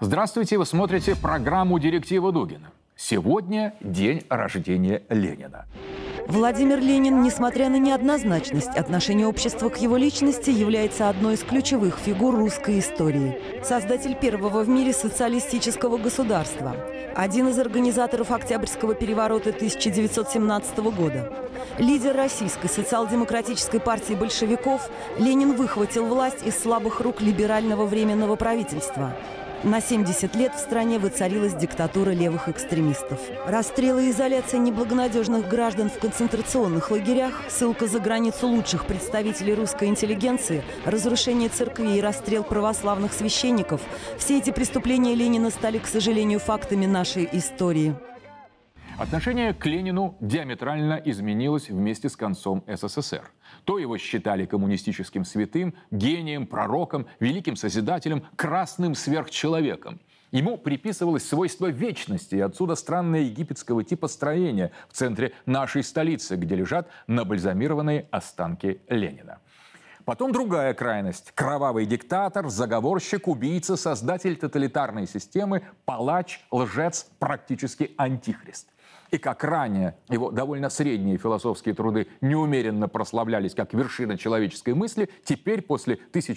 Здравствуйте, вы смотрите программу «Директива Дугина». Сегодня день рождения Ленина. Владимир Ленин, несмотря на неоднозначность отношения общества к его личности, является одной из ключевых фигур русской истории. Создатель первого в мире социалистического государства. Один из организаторов Октябрьского переворота 1917 года. Лидер Российской социал-демократической партии большевиков, Ленин выхватил власть из слабых рук либерального временного правительства. На 70 лет в стране воцарилась диктатура левых экстремистов. Расстрелы и изоляция неблагонадежных граждан в концентрационных лагерях, ссылка за границу лучших представителей русской интеллигенции, разрушение церквей и расстрел православных священников – все эти преступления Ленина стали, к сожалению, фактами нашей истории. Отношение к Ленину диаметрально изменилось вместе с концом СССР. То его считали коммунистическим святым, гением, пророком, великим созидателем, красным сверхчеловеком. Ему приписывалось свойство вечности, и отсюда странное египетского типа строения в центре нашей столицы, где лежат набальзамированные останки Ленина. Потом другая крайность. Кровавый диктатор, заговорщик, убийца, создатель тоталитарной системы, палач, лжец, практически антихрист. И как ранее его довольно средние философские труды неумеренно прославлялись как вершина человеческой мысли, теперь, после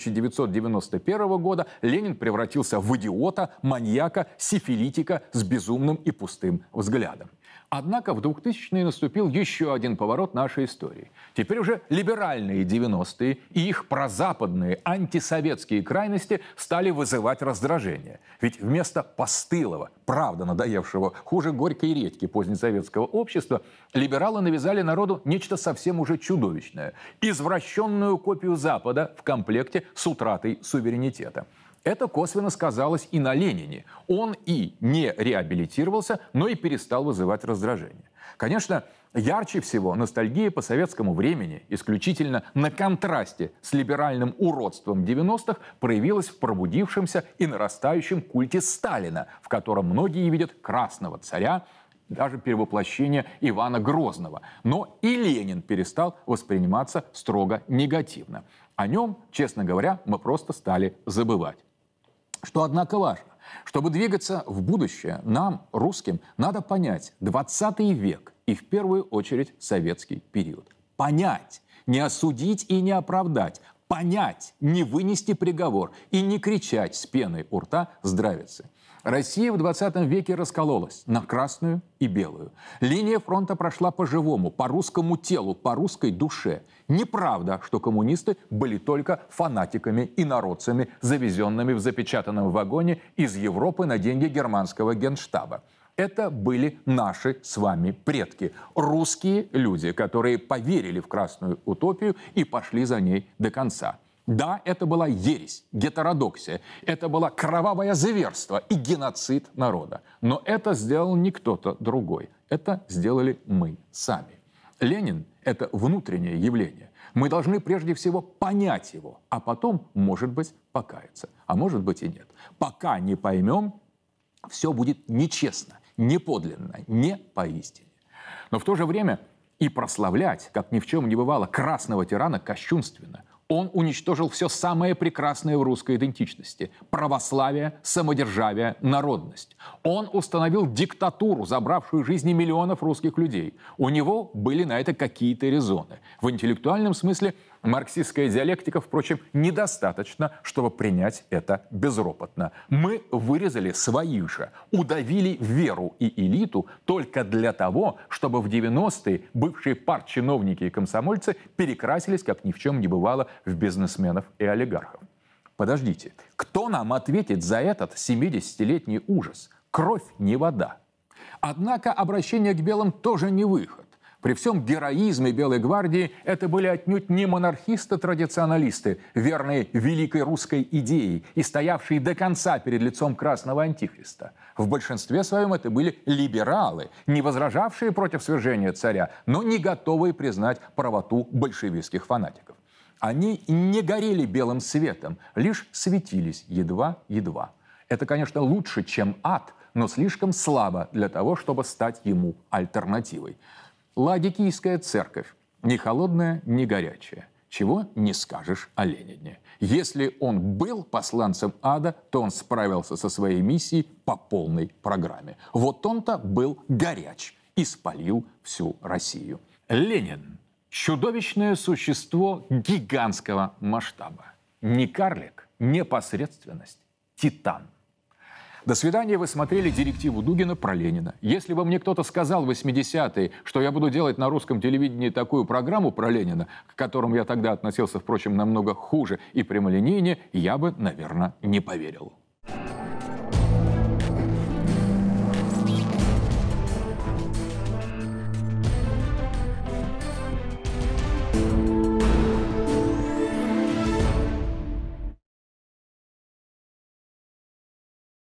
1991 года, Ленин превратился в идиота, маньяка, сифилитика с безумным и пустым взглядом. Однако в 2000-е наступил еще один поворот нашей истории. Теперь уже либеральные 90-е и их прозападные антисоветские крайности стали вызывать раздражение. Ведь вместо постылого, правда надоевшего, хуже горькой редьки позднесоветского общества, либералы навязали народу нечто совсем уже чудовищное – извращенную копию Запада в комплекте с утратой суверенитета. Это косвенно сказалось и на Ленине. Он и не реабилитировался, но и перестал вызывать раздражение. Конечно, ярче всего ностальгия по советскому времени, исключительно на контрасте с либеральным уродством 90-х, проявилась в пробудившемся и нарастающем культе Сталина, в котором многие видят красного царя, даже перевоплощение Ивана Грозного. Но и Ленин перестал восприниматься строго негативно. О нем, честно говоря, мы просто стали забывать. Что, однако, важно. Чтобы двигаться в будущее, нам, русским, надо понять 20 век и, в первую очередь, советский период. Понять, не осудить и не оправдать. Понять, не вынести приговор и не кричать с пеной у рта здравицы. Россия в 20 веке раскололась на красную и белую. Линия фронта прошла по-живому, по русскому телу, по русской душе. Неправда, что коммунисты были только фанатиками и народцами, завезенными в запечатанном вагоне из Европы на деньги германского генштаба. Это были наши с вами предки, русские люди, которые поверили в красную утопию и пошли за ней до конца. Да, это была ересь, гетеродоксия, это было кровавое зверство и геноцид народа. Но это сделал не кто-то другой, это сделали мы сами. Ленин – это внутреннее явление. Мы должны прежде всего понять его, а потом, может быть, покаяться, а может быть и нет. Пока не поймем, все будет нечестно, неподлинно, не поистине. Но в то же время и прославлять, как ни в чем не бывало, красного тирана кощунственно. Он уничтожил все самое прекрасное в русской идентичности – православие, самодержавие, народность. Он установил диктатуру, забравшую жизни миллионов русских людей. У него были на это какие-то резоны. В интеллектуальном смысле марксистская диалектика, впрочем, недостаточно, чтобы принять это безропотно. Мы вырезали свои же, удавили веру и элиту только для того, чтобы в 90-е бывшие партчиновники и комсомольцы перекрасились, как ни в чем не бывало, в бизнесменов и олигархов. Подождите, кто нам ответит за этот 70-летний ужас? Кровь не вода. Однако обращение к белым тоже не выход. При всем героизме Белой гвардии это были отнюдь не монархисты-традиционалисты, верные великой русской идее и стоявшие до конца перед лицом красного антихриста. В большинстве своем это были либералы, не возражавшие против свержения царя, но не готовые признать правоту большевистских фанатиков. Они не горели белым светом, лишь светились едва-едва. Это, конечно, лучше, чем ад, но слишком слабо для того, чтобы стать ему альтернативой. Ладикийская церковь. Ни холодная, ни горячая. Чего не скажешь о Ленине. Если он был посланцем ада, то он справился со своей миссией по полной программе. Вот он-то был горяч и спалил всю Россию. Ленин – чудовищное существо гигантского масштаба. Не карлик, не посредственность, титан. До свидания, вы смотрели директиву Дугина про Ленина. Если бы мне кто-то сказал в 80-е, что я буду делать на русском телевидении такую программу про Ленина, к которому я тогда относился, впрочем, намного хуже и прямолинейнее, я бы, наверное, не поверил.